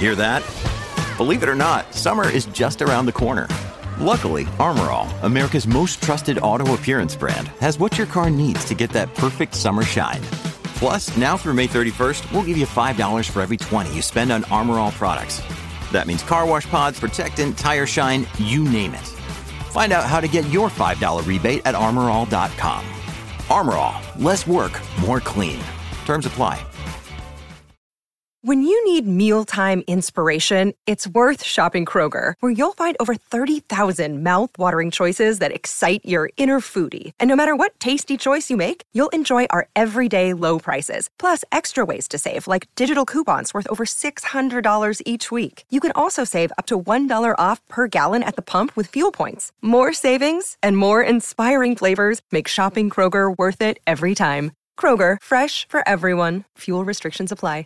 Hear that? Believe it or not, summer is just around the corner. Luckily, Armor All, America's most trusted auto appearance brand, has what your car needs to get that perfect summer shine. Plus, now through May 31st, we'll give you $5 for every $20 you spend on Armor All products. That means car wash pods, protectant, tire shine, you name it. Find out how to get your $5 rebate at armorall.com. Armor All, less work, more clean. Terms apply. When you need mealtime inspiration, it's worth shopping Kroger, where you'll find over 30,000 mouth-watering choices that excite your inner foodie. And no matter what tasty choice you make, you'll enjoy our everyday low prices, plus extra ways to save, like digital coupons worth over $600 each week. You can also save up to $1 off per gallon at the pump with fuel points. More savings and more inspiring flavors make shopping Kroger worth it every time. Kroger, fresh for everyone. Fuel restrictions apply.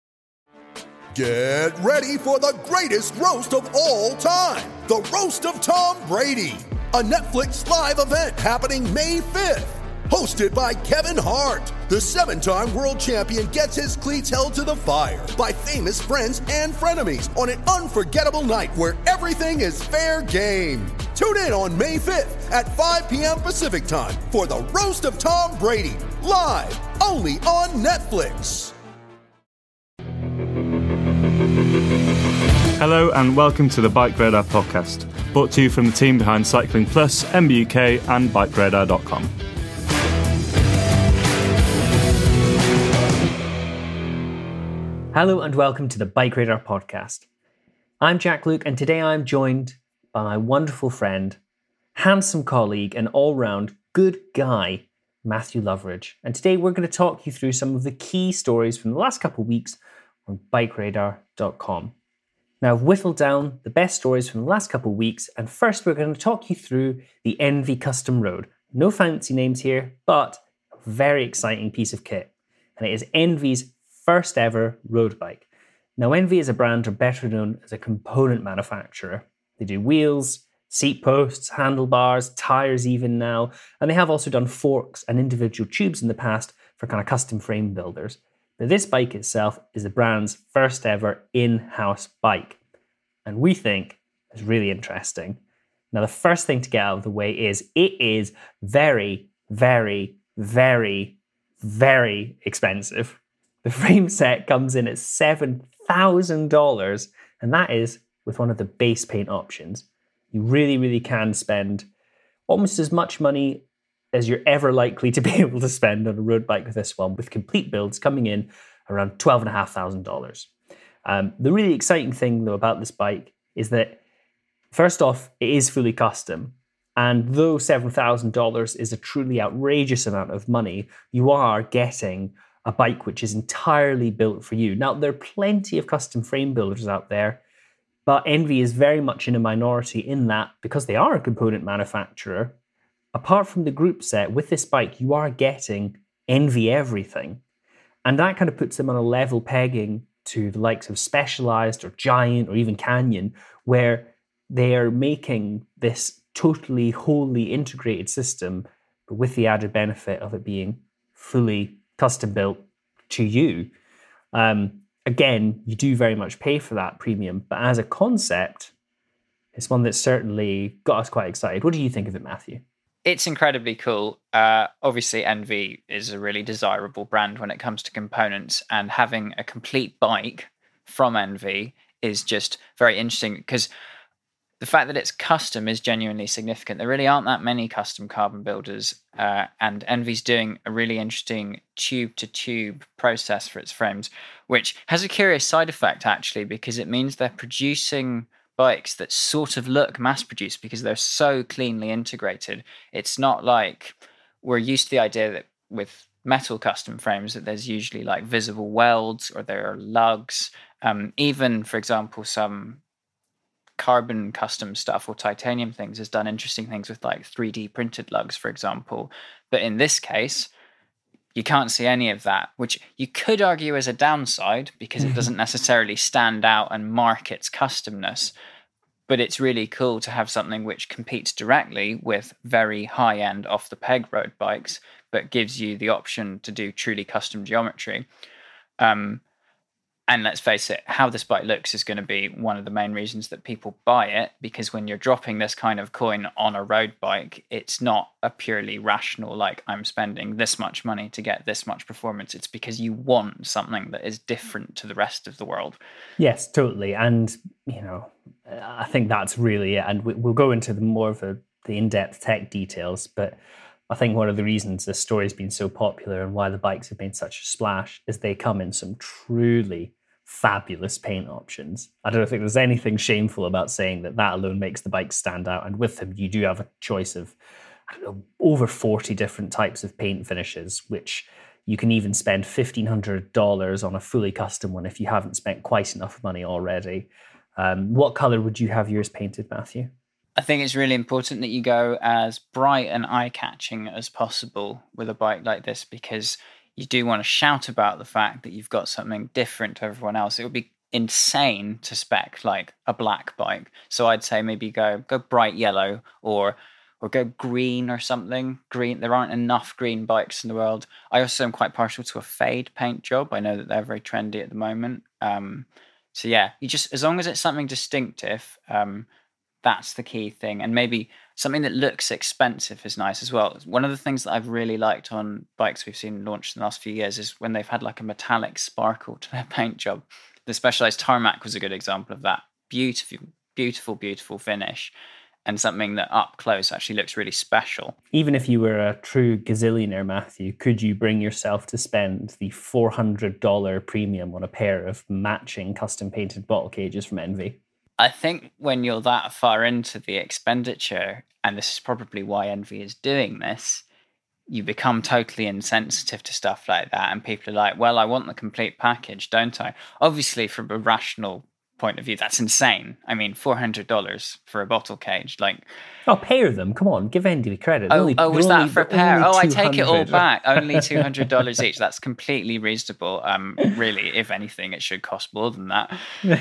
Get ready for the greatest roast of all time, the Roast of Tom Brady, a Netflix live event happening May 5th. Hosted by Kevin Hart, the 7-time world champion gets his cleats held to the fire by famous friends and frenemies on an unforgettable night where everything is fair game. Tune in on May 5th at 5 p.m. Pacific time for the Roast of Tom Brady, live only on Netflix. Hello and welcome to the Bike Radar podcast, brought to you from the team behind Cycling Plus, MBUK and BikeRadar.com. Hello and welcome to the Bike Radar podcast. I'm Jack Luke and today I'm joined by my wonderful friend, handsome colleague and all-round good guy, Matthew Loveridge. And today we're going to talk you through some of the key stories from the last couple of weeks on BikeRadar.com. Now, I've whittled down the best stories from the last couple of weeks, and first we're going to talk you through the Envy Custom Road. No fancy names here, but a very exciting piece of kit. And it is Envy's first ever road bike. Now, Envy as a brand are better known as a component manufacturer. They do wheels, seat posts, handlebars, tires even now, and they have also done forks and individual tubes in the past for kind of custom frame builders. But this bike itself is the brand's first ever in-house bike, and we think it's really interesting. Now, the first thing to get out of the way is it is very, very, very, very expensive. The frame set comes in at $7,000, and that is with one of the base paint options. You really, really can spend almost as much money as you're ever likely to be able to spend on a road bike with this one, with complete builds coming in around $12,500. The really exciting thing, though, about this bike is that, first off, it is fully custom. And though $7,000 is a truly outrageous amount of money, you are getting a bike which is entirely built for you. Now, there are plenty of custom frame builders out there, but Envy is very much in a minority in that, because they are a component manufacturer, apart from the group set, with this bike, you are getting Envy everything. And that kind of puts them on a level pegging to the likes of Specialized or Giant or even Canyon, where they are making this totally, wholly integrated system, but with the added benefit of it being fully custom built to you. Again, you do very much pay for that premium, but as a concept, it's one that certainly got us quite excited. What do you think of it, Matthew? It's incredibly cool. Obviously, Envy is a really desirable brand when it comes to components, and having a complete bike from Envy is just very interesting, because the fact that it's custom is genuinely significant. There really aren't that many custom carbon builders, and Envy's doing a really interesting tube-to-tube process for its frames, which has a curious side effect, actually, because it means they're producing bikes that sort of look mass-produced because they're so cleanly integrated. It's not like we're used to the idea that with metal custom frames that there's usually like visible welds or there are lugs. Even, for example, some carbon custom stuff or titanium things has done interesting things with like 3D printed lugs, for example. But in this case, you can't see any of that, which you could argue is a downside because it doesn't necessarily stand out and mark its customness. But it's really cool to have something which competes directly with very high-end off-the-peg road bikes, but gives you the option to do truly custom geometry. And let's face it, how this bike looks is going to be one of the main reasons that people buy it, because when you're dropping this kind of coin on a road bike, it's not a purely rational, like, I'm spending this much money to get this much performance. It's because you want something that is different to the rest of the world. Yes, totally. And, I think that's really it. And we'll go into more of the in-depth tech details, but I think one of the reasons this story's been so popular and why the bikes have made such a splash is they come in some truly fabulous paint options. I don't think there's anything shameful about saying that alone makes the bike stand out. And with them, you do have a choice of, over 40 different types of paint finishes, which you can even spend $1,500 on a fully custom one if you haven't spent quite enough money already. What color would you have yours painted, Matthew? I think it's really important that you go as bright and eye-catching as possible with a bike like this, because you do want to shout about the fact that you've got something different to everyone else. It would be insane to spec like a black bike. So I'd say maybe go bright yellow or go green or something. Green. There aren't enough green bikes in the world. I also am quite partial to a fade paint job. I know that they're very trendy at the moment. So yeah, you just, as long as it's something distinctive, that's the key thing. And maybe something that looks expensive is nice as well. One of the things that I've really liked on bikes we've seen launched in the last few years is when they've had like a metallic sparkle to their paint job. The Specialized Tarmac was a good example of that. Beautiful finish. And something that up close actually looks really special. Even if you were a true gazillionaire, Matthew, could you bring yourself to spend the $400 premium on a pair of matching custom painted bottle cages from Envy? I think when you're that far into the expenditure, and this is probably why Envy is doing this, you become totally insensitive to stuff like that. And people are like, well, I want the complete package, don't I? Obviously, from a rational point of view, that's insane. I mean, $400 for a bottle cage, like... Oh, pair them. Come on, give Envy credit. Was that for a pair? Oh, I take it all back. Only $200 each. That's completely reasonable. Really, if anything, it should cost more than that.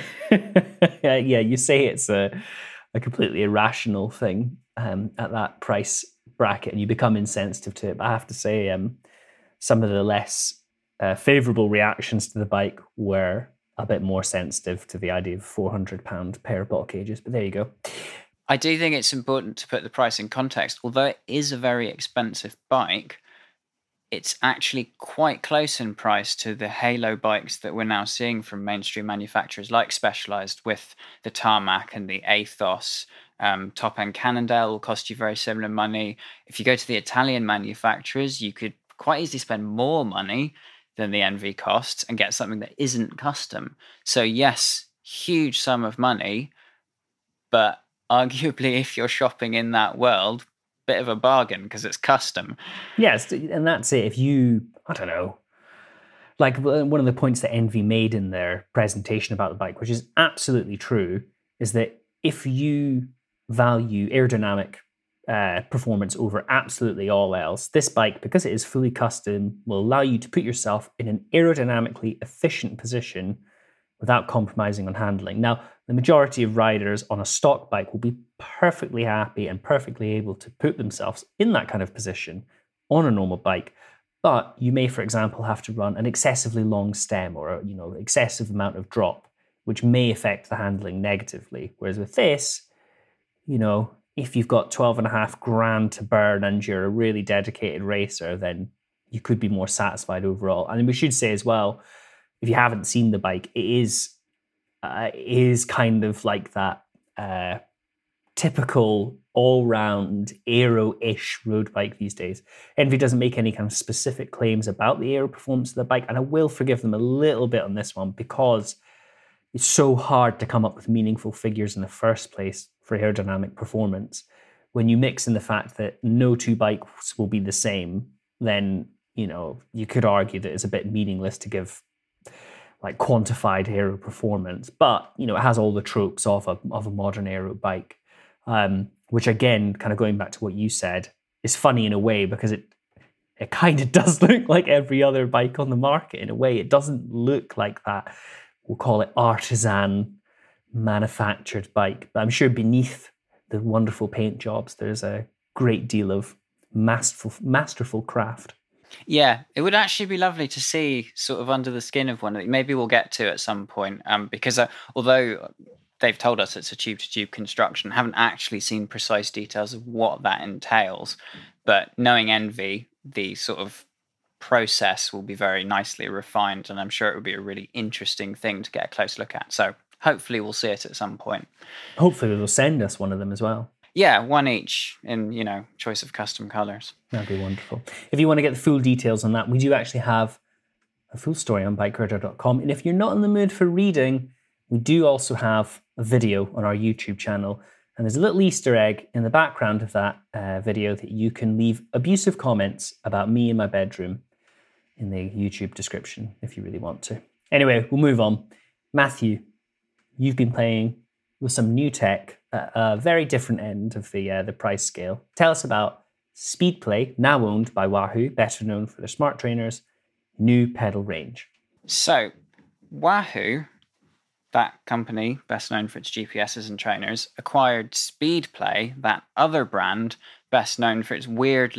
Yeah, you say it's a completely irrational thing at that price bracket, and you become insensitive to it. But I have to say, some of the less favourable reactions to the bike were a bit more sensitive to the idea of £400 pair of bottle cages. But there you go. I do think it's important to put the price in context. Although it is a very expensive bike, it's actually quite close in price to the halo bikes that we're now seeing from mainstream manufacturers like Specialized, with the Tarmac and the Athos. Top End Cannondale will cost you very similar money. If you go to the Italian manufacturers, you could quite easily spend more money than the Envy costs and get something that isn't custom. So yes, huge sum of money, but arguably if you're shopping in that world, bit of a bargain because it's custom. Yes, and that's it. If you, I don't know, like one of the points that Envy made in their presentation about the bike, which is absolutely true, is that if you value aerodynamic performance over absolutely all else, this bike, because it is fully custom, will allow you to put yourself in an aerodynamically efficient position without compromising on handling. Now, the majority of riders on a stock bike will be perfectly happy and perfectly able to put themselves in that kind of position on a normal bike. But you may, for example, have to run an excessively long stem or excessive amount of drop, which may affect the handling negatively. Whereas with this, if you've got 12.5 grand to burn and you're a really dedicated racer, then you could be more satisfied overall. And we should say as well, if you haven't seen the bike, it is kind of like that typical all-round aero-ish road bike these days. Envy doesn't make any kind of specific claims about the aero performance of the bike, and I will forgive them a little bit on this one because it's so hard to come up with meaningful figures in the first place for aerodynamic performance. When you mix in the fact that no two bikes will be the same, then you could argue that it's a bit meaningless to give like quantified aero performance, but it has all the tropes of a modern aero bike, which again, kind of going back to what you said, is funny in a way because it kind of does look like every other bike on the market in a way. It doesn't look like that, we'll call it artisan manufactured bike, but I'm sure beneath the wonderful paint jobs, there's a great deal of masterful craft. Yeah, it would actually be lovely to see sort of under the skin of one of them. Maybe we'll get to at some point, because although they've told us it's a tube-to-tube construction, haven't actually seen precise details of what that entails. But knowing Envy, the sort of process will be very nicely refined, and I'm sure it would be a really interesting thing to get a close look at. So hopefully we'll see it at some point. Hopefully they'll send us one of them as well. Yeah, one each in, choice of custom colours. That'd be wonderful. If you want to get the full details on that, we do actually have a full story on bikeradar.com. And if you're not in the mood for reading, we do also have a video on our YouTube channel. And there's a little Easter egg in the background of that video that you can leave abusive comments about me in my bedroom in the YouTube description if you really want to. Anyway, we'll move on. Matthew, you've been playing with some new tech at a very different end of the price scale. Tell us about Speedplay, now owned by Wahoo, better known for their smart trainers, new pedal range. So, Wahoo, that company, best known for its GPSs and trainers, acquired Speedplay, that other brand, best known for its weird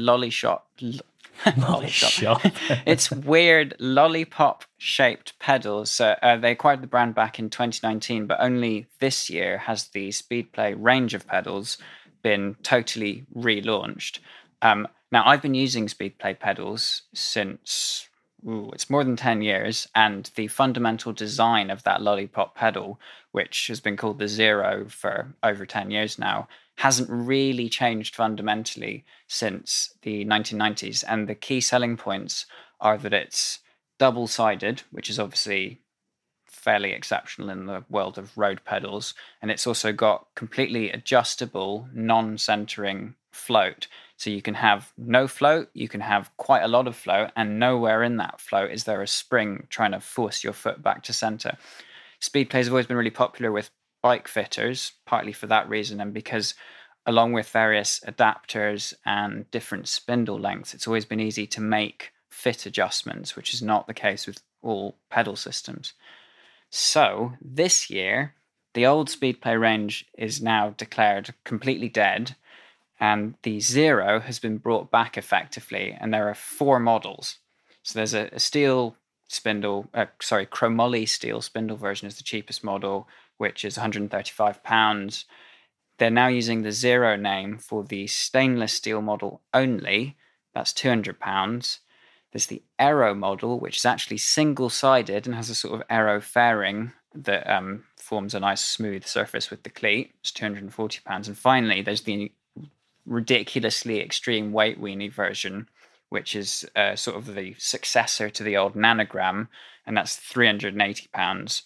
it's weird lollipop-shaped pedals. So they acquired the brand back in 2019, but only this year has the Speedplay range of pedals been totally relaunched. Now, I've been using Speedplay pedals since it's more than 10 years, and the fundamental design of that lollipop pedal, which has been called the Zero for over 10 years now, hasn't really changed fundamentally since the 1990s. And the key selling points are that it's double-sided, which is obviously fairly exceptional in the world of road pedals. And it's also got completely adjustable, non-centering float. So you can have no float, you can have quite a lot of float, and nowhere in that float is there a spring trying to force your foot back to center. Speedplays have always been really popular with bike fitters, partly for that reason, and because along with various adapters and different spindle lengths, it's always been easy to make fit adjustments, which is not the case with all pedal systems. So this year, the old Speedplay range is now declared completely dead, and the Zero has been brought back effectively, and there are 4 models. So there's a steel spindle, chromoly steel spindle version is the cheapest model, which is £135. They're now using the Zero name for the stainless steel model only. That's £200. There's the Aero model, which is actually single-sided and has a sort of aero fairing that forms a nice smooth surface with the cleat. It's £240. And finally, there's the ridiculously extreme weight weenie version, which is sort of the successor to the old Nanogram, and that's £380.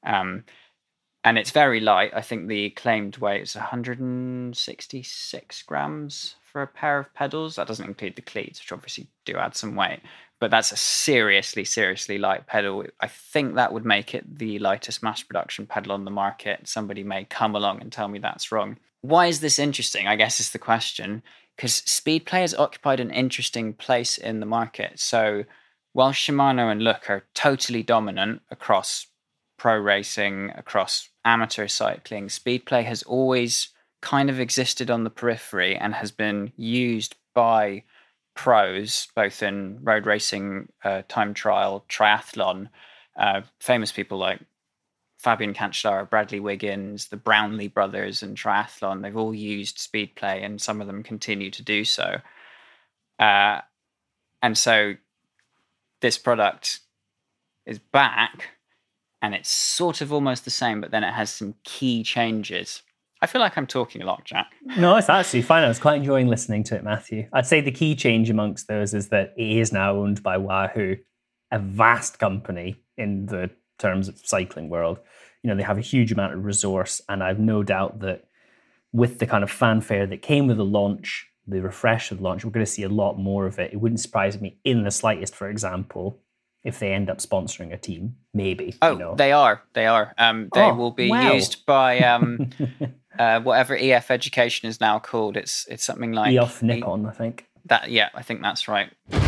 And it's very light. I think the claimed weight is 166 grams for a pair of pedals. That doesn't include the cleats, which obviously do add some weight. But that's a seriously, seriously light pedal. I think that would make it the lightest mass production pedal on the market. Somebody may come along and tell me that's wrong. Why is this interesting, I guess is the question. Because Speedplay has occupied an interesting place in the market. So while Shimano and Look are totally dominant across pro racing, across amateur cycling, Speedplay has always kind of existed on the periphery and has been used by pros, both in road racing, time trial, triathlon. Famous people like Fabian Cancellara, Bradley Wiggins, the Brownlee brothers in triathlon, they've all used Speedplay, and some of them continue to do so. And so this product is back, and it's sort of almost the same, but then it has some key changes. I feel like I'm talking a lot, Jack. No, it's actually fine. I was quite enjoying listening to it, Matthew. I'd say the key change amongst those is that it is now owned by Wahoo, a vast company in the terms of cycling world. You know, they have a huge amount of resource, and I've no doubt that with the kind of fanfare that came with the launch, the refresh of the launch, we're going to see a lot more of it. It wouldn't surprise me in the slightest, for example, if they end up sponsoring a team, maybe. Oh, you know. They are. They will be used by whatever EF Education is now called. It's something like EF Nippon, I think. Yeah, I think that's right.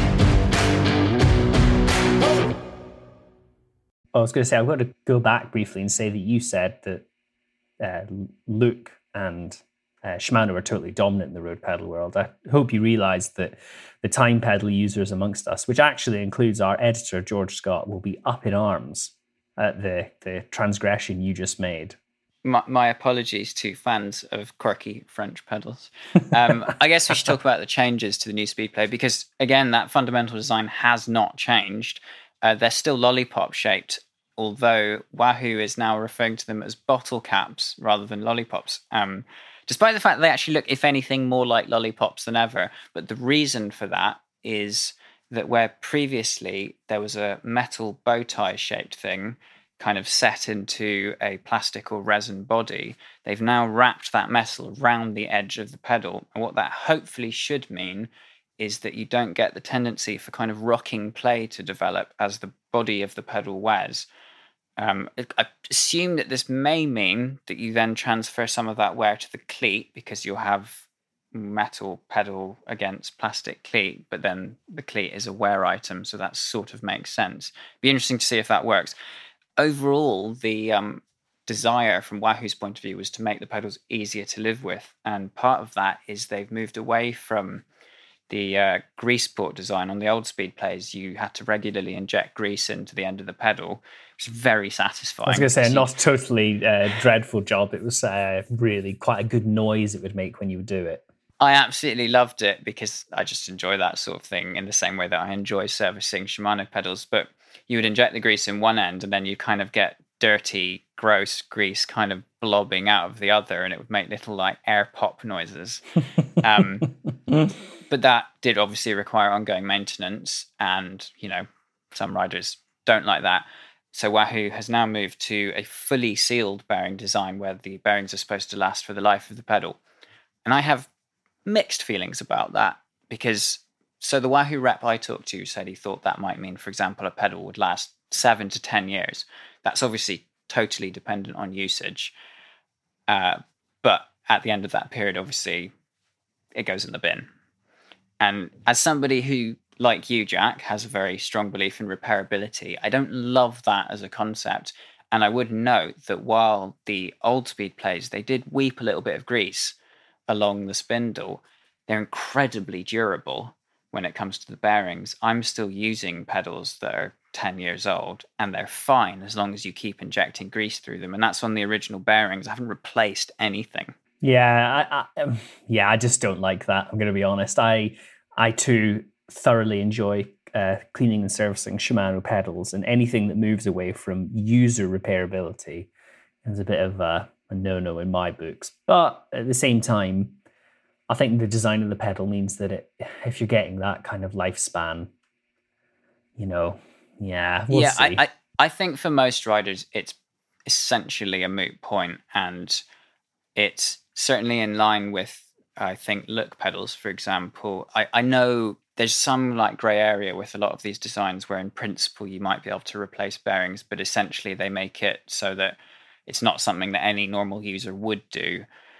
I was going to say, I've got to go back briefly and say that you said that Look and Shimano are totally dominant in the road pedal world. I hope you realise that the time pedal users amongst us, which actually includes our editor, George Scott, will be up in arms at the transgression you just made. My apologies to fans of quirky French pedals. I guess we should talk about the changes to the new Speedplay, because, again, that fundamental design has not changed. They're still lollipop shaped, although Wahoo is now referring to them as bottle caps rather than lollipops. Despite the fact they actually look, if anything, more like lollipops than ever. But the reason for that is that where previously there was a metal bow tie shaped thing kind of set into a plastic or resin body, they've now wrapped that metal around the edge of the pedal. And what that hopefully should mean is that you don't get the tendency for kind of rocking play to develop as the body of the pedal wears. I assume that this may mean that you then transfer some of that wear to the cleat, because you'll have metal pedal against plastic cleat, but then the cleat is a wear item, so that sort of makes sense. Be interesting to see if that works. Overall, the desire from Wahoo's point of view was to make the pedals easier to live with, and part of that is they've moved away from the grease port design. On the old Speedplays, you had to regularly inject grease into the end of the pedal, which is very satisfying. I was going to say, not a totally dreadful job. It was really quite a good noise it would make when you would do it. I absolutely loved it, because I just enjoy that sort of thing in the same way that I enjoy servicing Shimano pedals. But you would inject the grease in one end, and then you kind of get dirty, gross grease kind of blobbing out of the other, and it would make little like air pop noises. But that did obviously require ongoing maintenance, and, you know, some riders don't like that. So Wahoo has now moved to a fully sealed bearing design where the bearings are supposed to last for the life of the pedal. And I have mixed feelings about that, because so the Wahoo rep I talked to said he thought that might mean, for example, a pedal would last 7 to 10 years. That's obviously totally dependent on usage. But at the end of that period, obviously, it goes in the bin. And as somebody who, like you, Jack, has a very strong belief in repairability, I don't love that as a concept. And I would note that while the old Speedplays, they did weep a little bit of grease along the spindle, they're incredibly durable when it comes to the bearings. I'm still using pedals that are 10 years old, and they're fine as long as you keep injecting grease through them. And that's on the original bearings. I haven't replaced anything. Yeah, I just don't like that. I'm going to be honest. I too thoroughly enjoy cleaning and servicing Shimano pedals, and anything that moves away from user repairability is a bit of a no-no in my books. But at the same time, I think the design of the pedal means that if you're getting that kind of lifespan, you know, we'll see. I think for most riders, it's essentially a moot point, and it's certainly in line with, I think, look pedals, for example. I know there's some like grey area with a lot of these designs where in principle you might be able to replace bearings, but essentially they make it so that it's not something that any normal user would do.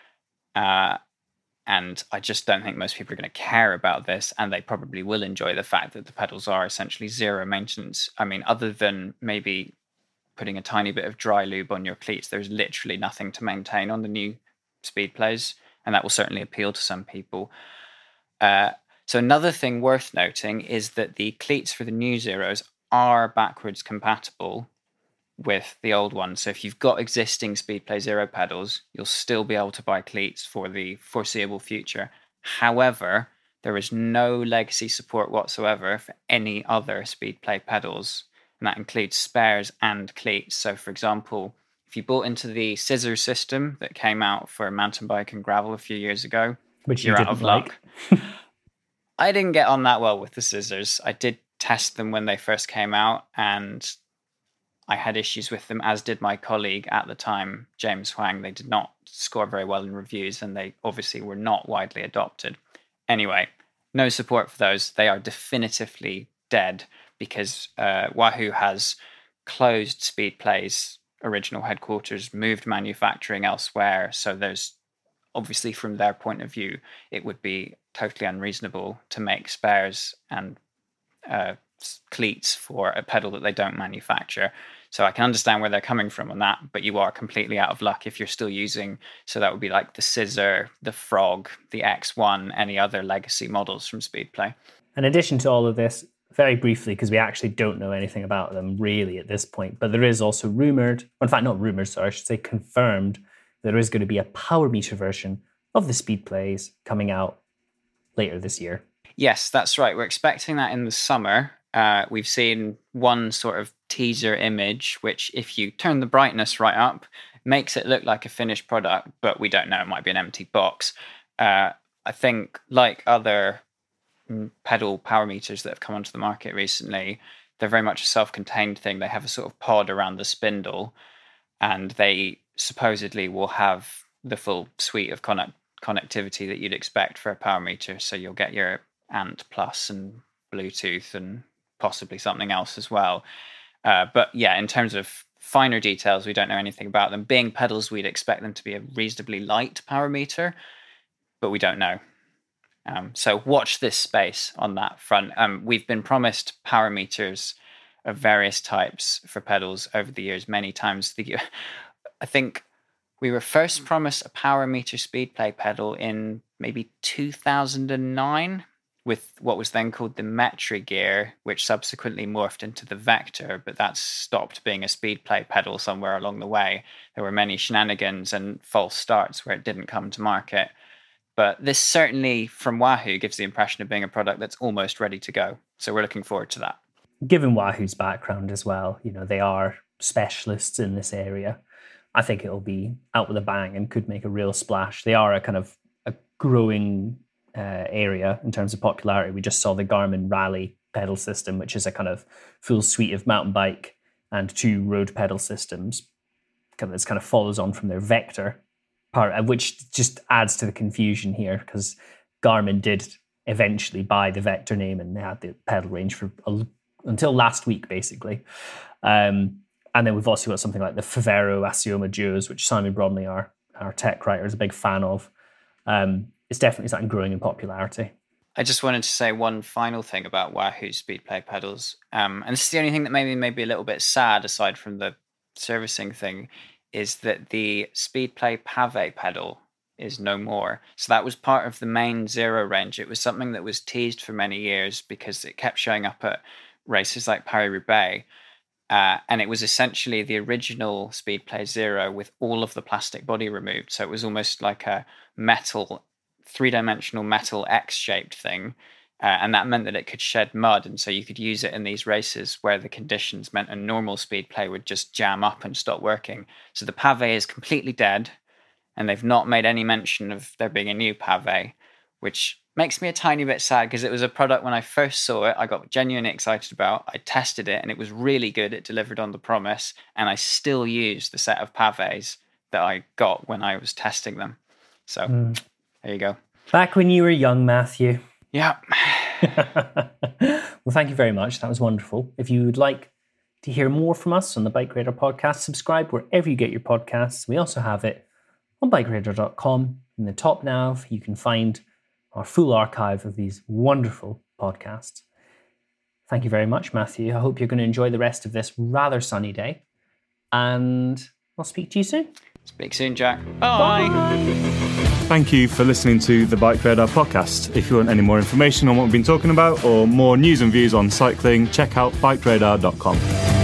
And I just don't think most people are going to care about this, and they probably will enjoy the fact that the pedals are essentially zero maintenance. I mean, other than maybe putting a tiny bit of dry lube on your cleats, there's literally nothing to maintain on the new Speedplays, and that will certainly appeal to some people. So another thing worth noting is that the cleats for the new Zeros are backwards compatible with the old one. So if you've got existing Speedplay Zero pedals, you'll still be able to buy cleats for the foreseeable future. However, there is no legacy support whatsoever for any other Speedplay pedals, and that includes spares and cleats. So for example, if you bought into the scissor system that came out for mountain bike and gravel a few years ago, which you're out of luck. I didn't get on that well with the scissors. I did test them when they first came out, and I had issues with them, as did my colleague at the time, James Huang. They did not score very well in reviews, and they obviously were not widely adopted. Anyway, no support for those. They are definitively dead because Wahoo has closed Speedplay's original headquarters, moved manufacturing elsewhere. So there's obviously, from their point of view, it would be totally unreasonable to make spares and cleats for a pedal that they don't manufacture. So I can understand where they're coming from on that, but you are completely out of luck if you're still using, so that would be like the Scissor, the Frog, the X1, any other legacy models from Speedplay. In addition to all of this, very briefly, because we actually don't know anything about them really at this point, but there is also confirmed there is going to be a power meter version of the Speedplays coming out later this year. Yes, that's right. We're expecting that in the summer. We've seen one sort of teaser image, which if you turn the brightness right up, makes it look like a finished product, but we don't know. It might be an empty box. I think like other pedal power meters that have come onto the market recently, they're very much a self-contained thing. They have a sort of pod around the spindle, and they supposedly will have the full suite of connectivity that you'd expect for a power meter. So you'll get your ANT Plus and Bluetooth and possibly something else as well. But yeah, in terms of finer details, we don't know anything about them. Being pedals, we'd expect them to be a reasonably light power meter, but we don't know. So watch this space on that front. We've been promised power meters of various types for pedals over the years, many times. I think we were first promised a power meter Speedplay pedal in maybe 2009 with what was then called the Metri gear, which subsequently morphed into the Vector, but that stopped being a Speedplay pedal somewhere along the way. There were many shenanigans and false starts where it didn't come to market. But this certainly, from Wahoo, gives the impression of being a product that's almost ready to go. So we're looking forward to that. Given Wahoo's background as well, they are specialists in this area. I think it'll be out with a bang and could make a real splash. They are a kind of a growing area in terms of popularity. We just saw the Garmin Rally pedal system, which is a kind of full suite of mountain bike and 2 road pedal systems. This kind of follows on from their Vector part, which just adds to the confusion here because Garmin did eventually buy the Vector name and they had the pedal range for until last week, basically. And then we've also got something like the Favero Asioma Duos, which Simon Bromley, our tech writer, is a big fan of. It's definitely something growing in popularity. I just wanted to say one final thing about Wahoo Speedplay pedals. And this is the only thing that made me a little bit sad, aside from the servicing thing, is that the Speedplay Pave pedal is no more. So that was part of the main Zero range. It was something that was teased for many years because it kept showing up at races like Paris-Roubaix. And it was essentially the original Speedplay Zero with all of the plastic body removed. So it was almost like a metal, 3-dimensional metal X-shaped thing. And that meant that it could shed mud. And so you could use it in these races where the conditions meant a normal Speedplay would just jam up and stop working. So the Pave is completely dead. And they've not made any mention of there being a new Pave, which makes me a tiny bit sad because it was a product when I first saw it, I got genuinely excited about. I tested it and it was really good. It delivered on the promise. And I still use the set of Paves that I got when I was testing them. So there you go. Back when you were young, Matthew. Yeah. Well, thank you very much. That was wonderful. If you would like to hear more from us on the Bike Radar podcast, subscribe wherever you get your podcasts. We also have it on bikeradar.com. In the top nav, you can find our full archive of these wonderful podcasts. Thank you very much, Matthew. I hope you're going to enjoy the rest of this rather sunny day. And I'll speak to you soon. Speak soon, Jack. Bye. Thank you for listening to the Bike Radar podcast. If you want any more information on what we've been talking about or more news and views on cycling, check out bikeradar.com.